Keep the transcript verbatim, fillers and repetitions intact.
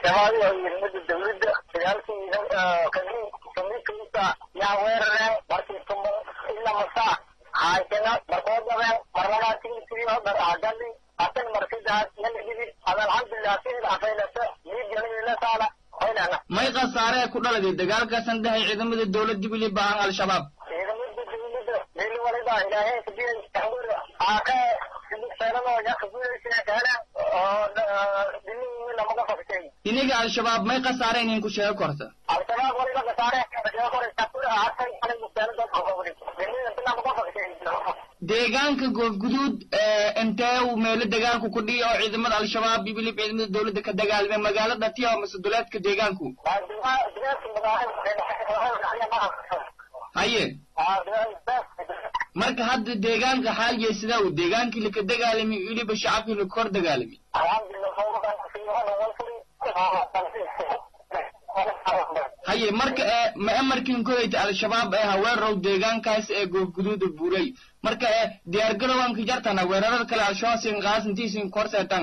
al-shabaab iyo ciidamada dawladda dagaalkii kadib kamidkiisa yaa weerareen markii tumba ilaa masaa haykana markoodaba marlabaadkii mar aadali asan markidaas nabigi alxamdulillah sida afaylaasa midiyada saala ayna may qasaare ku dhaladay dagaalkaasan dhahay ciidamada dawladda wili baahan al-shabaab ciidamada dawladda meel walba ilaahay sidii taxawur aaka sidoo ya khudayna kana oo dinni lama ka fakay iniga al-shabaab may qasaareen in ku sheego korta al-shabaab waliba qasaare sheego korta tabur aartay aniga mustaanada qowwadi dinni lama ka fakay deegaanka goobguduud ee intee uu meel dagaalku ku dhiyo ciidamada al-shabaab wili ciidamada dawladda ka dagaalamay magaalada Tiyo mas'uuliyaadka deegaanku haye marka hadda deegaanka xaaliyay sida uu deegaankii la ka dagaalamay wiliba shacabkii la kor dagaalamay haye marka ma amarkin koyta al-shabaab ee haweerow deegaankaas ee goobguduud buuray marka diyaar garowaan ka jartana weerarada kale al-shabaab sin qaasintiisin korseetan